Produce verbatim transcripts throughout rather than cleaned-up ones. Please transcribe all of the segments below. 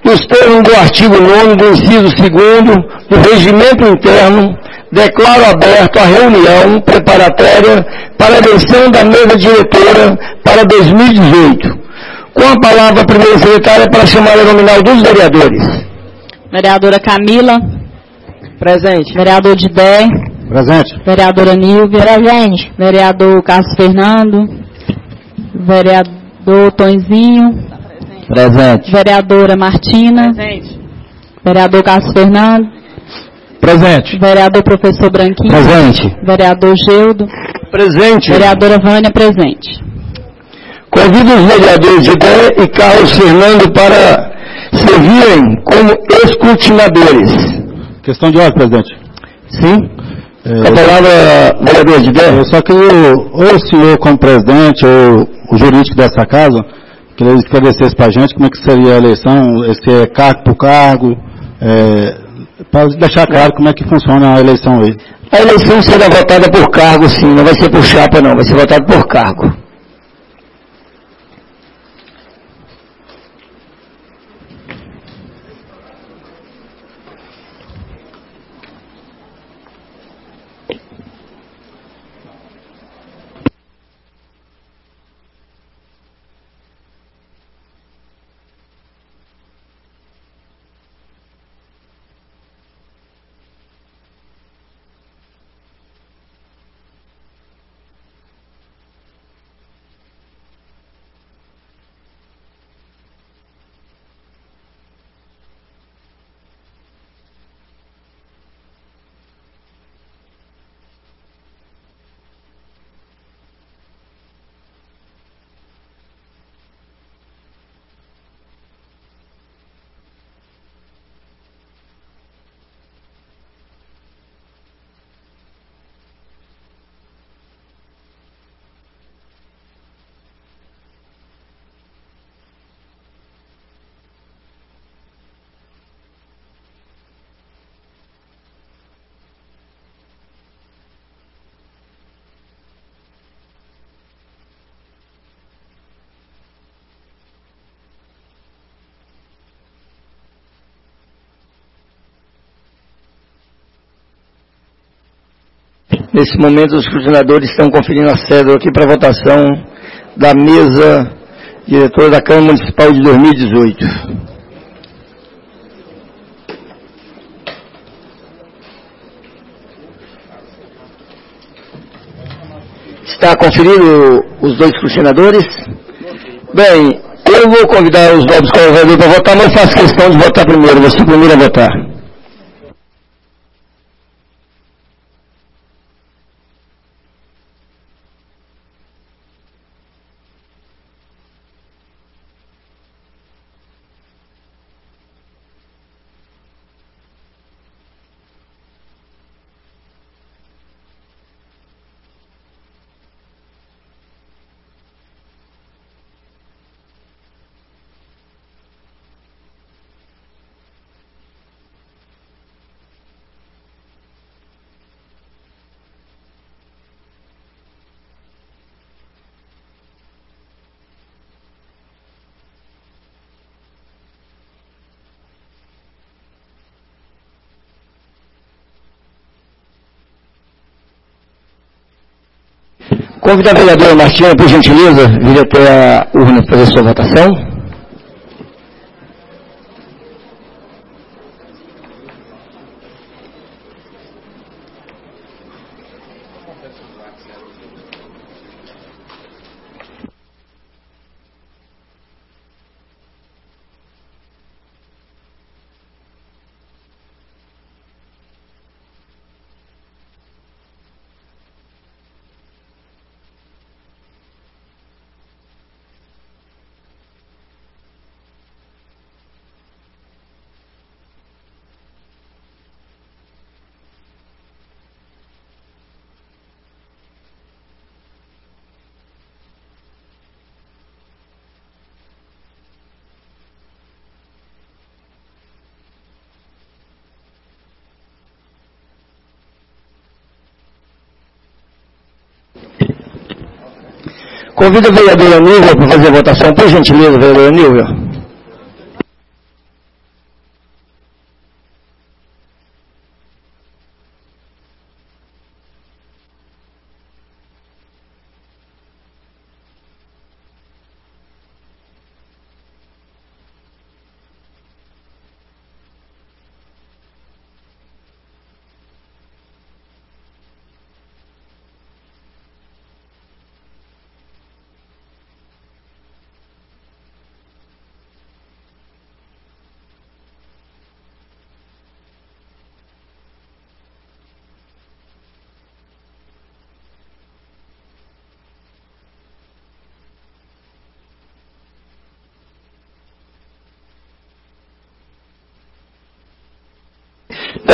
nos termos do artigo nono do inciso segundo do regimento interno, declaro aberto a reunião preparatória para a eleição da mesa diretora para dois mil e dezoito. Com a palavra a primeira secretária para chamar a nominal dos vereadores. Vereadora Camila. Presente. Vereador Didé. Presente. Vereadora Nilvia. Presente. Vereador Carlos Fernando. Vereador Tonzinho. Presente. Vereadora Martina. Presente. Vereador Carlos Fernando. Presente. Vereador Professor Branquinho. Presente. Vereador Geudo. Presente. Vereadora Vânia, presente. Convido os vereadores Didé e Carlos Fernando para servirem como escrutinadores. Questão de ordem, presidente. Sim? É, Com a palavra, vereador Didé. Eu só queria, ou o senhor como presidente, ou o jurídico dessa casa, queria esclarecesse para a gente como é que seria a eleição, se é cargo por cargo, é, para deixar claro como é que funciona a eleição aí. A eleição será votada por cargo, sim, não vai ser por chapa, não, vai ser votada por cargo. Nesse momento, os escrutinadores estão conferindo a cédula aqui para votação da mesa diretora da Câmara Municipal de dois mil e dezoito. Está conferido os dois escrutinadores? Bem, eu vou convidar os novos colaboradores para votar, mas faço questão de votar primeiro, você primeiro a votar. Convido a vereadora Martina, por gentileza, vir até a urna para fazer sua votação. Convido a vereadora Nilvia para fazer a votação, por gentileza, vereadora Nilvia.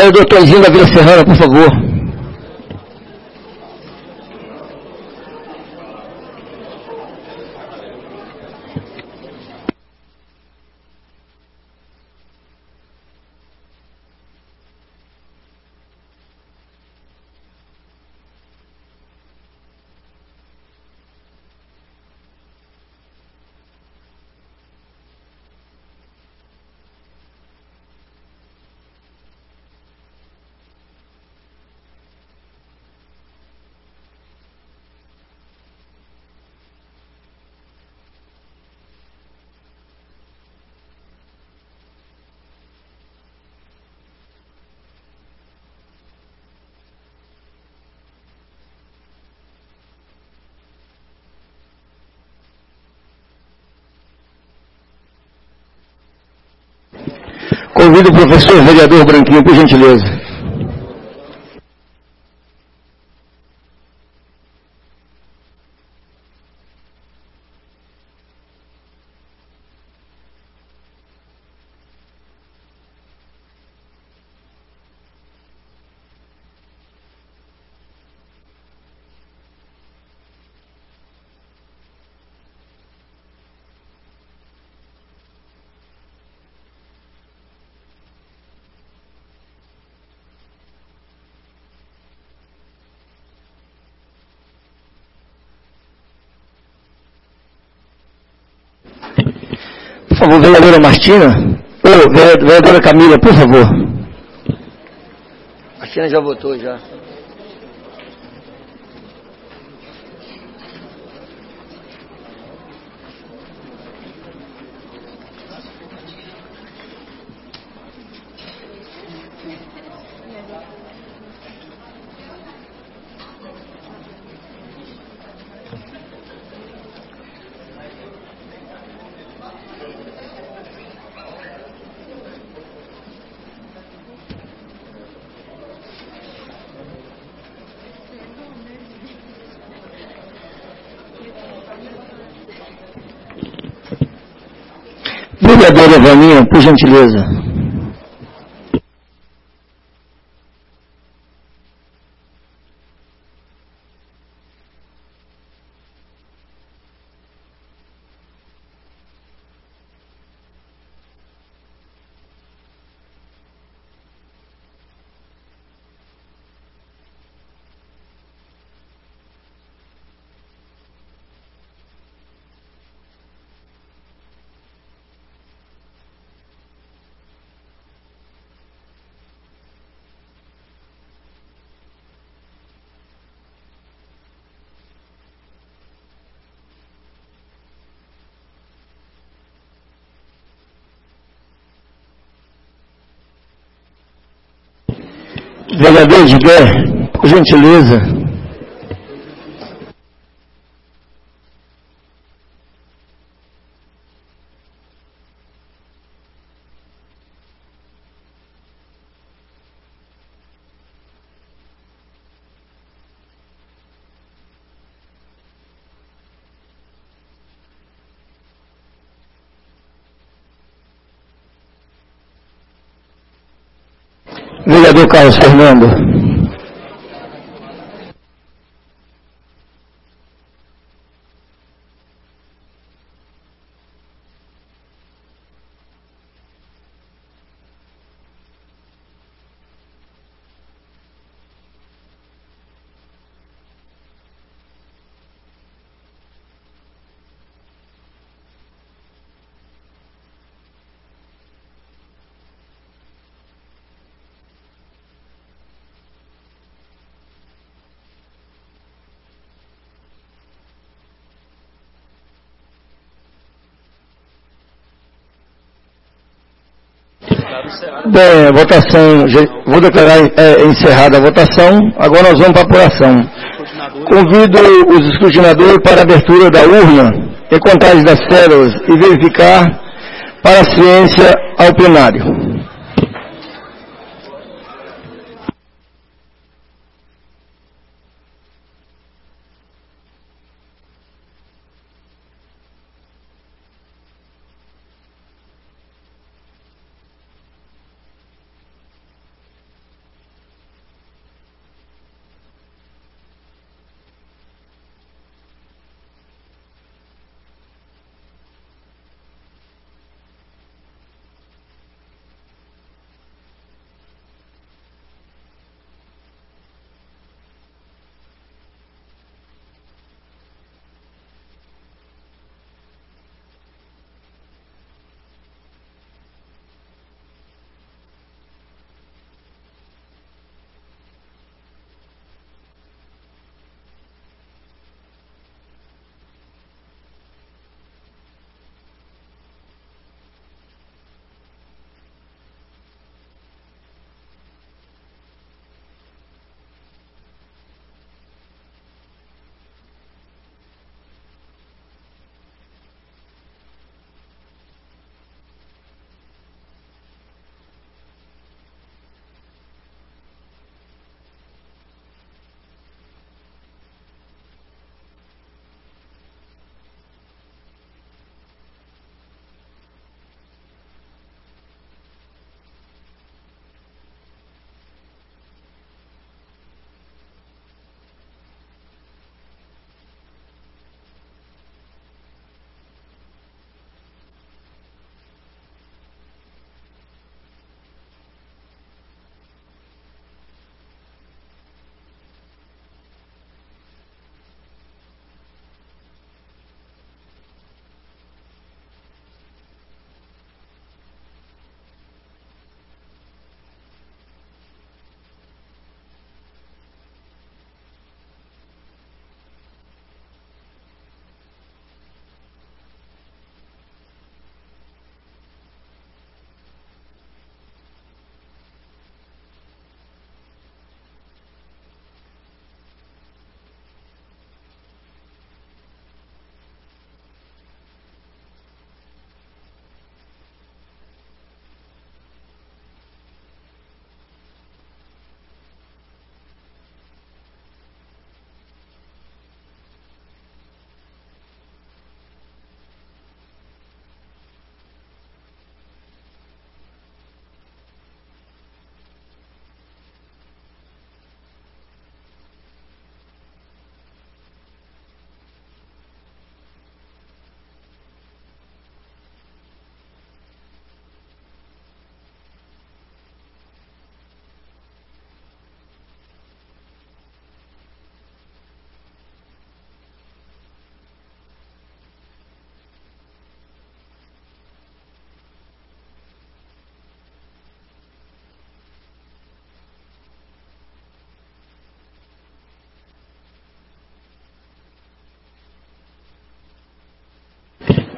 Vereador Toizinho da Vila Serrana, por favor. Convido o professor vereador Branquinho, por gentileza. Por favor, vereadora Martina, ou vereadora Camila, por favor. Martina já votou, já. Vereadora Vaninha, por gentileza. Vereador Edgar, por gentileza. Vereador Carlos Fernando. Bem, votação, vou declarar é, encerrada a votação, agora nós vamos para a apuração. Convido os escrutinadores para a abertura da urna e contagem das células e verificar para a ciência ao plenário.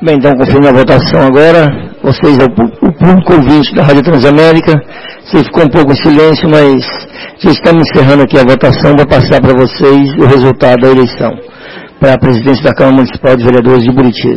Bem, então, confirmo a votação agora. Vocês, o público ouvinte da Rádio Transamérica, você ficou um pouco em silêncio, mas já estamos encerrando aqui a votação. Vou passar para vocês o resultado da eleição para a presidência da Câmara Municipal de Vereadores de Buritis.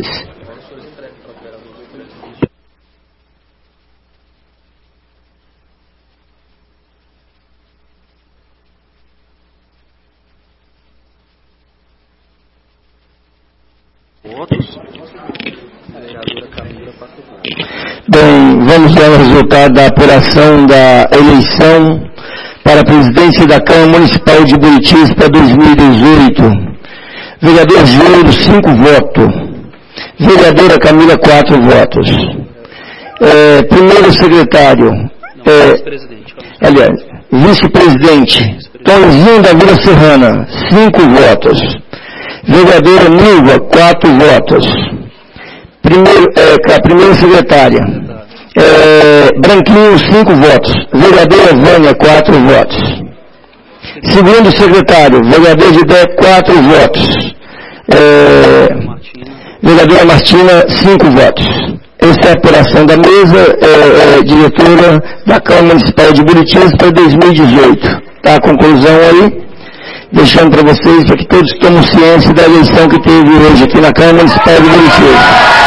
Bem, vamos dar o resultado da apuração da eleição para a presidência da Câmara Municipal de Buritis para dois mil e dezoito. Vereador Júlio, cinco votos. Vereadora Camila, quatro votos. É, primeiro secretário, é, aliás, vice-presidente, Tonzinho da Vila Serrana, cinco votos. Vereadora Nilva, quatro votos. Primeiro, é, primeira secretária, é, Branquinho, cinco votos. Vereadora Vânia, quatro votos. Segundo secretário, vereador Gidé, quatro votos. É, vereadora Martina, cinco votos. Essa é a apuração da mesa, é, é, diretora da Câmara Municipal de Buritis para dois mil e dezoito. Tá a conclusão aí? Deixando para vocês, para que todos tomem ciência da eleição que teve hoje aqui na Câmara Municipal de Buritis.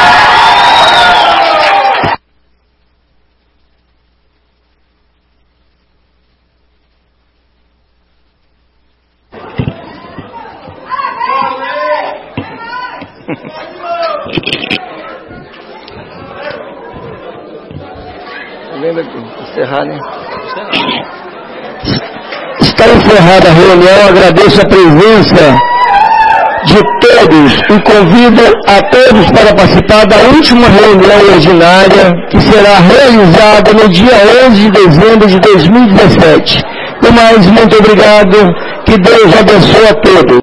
Lembra de encerrar, né? Está encerrada a reunião, agradeço a presença de todos e convido a todos para participar da última reunião ordinária que será realizada no dia onze de dezembro de dois mil e dezessete. No mais, muito obrigado, que Deus abençoe a todos.